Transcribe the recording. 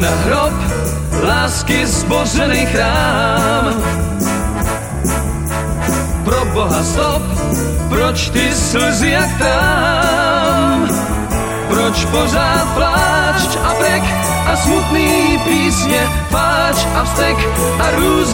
na hrob, lásky zbořený chrám. Pro Boha stop, proč ty slzy jak trám? Proč pořád pláč a brek a smutný písně, pláč a vztek a různý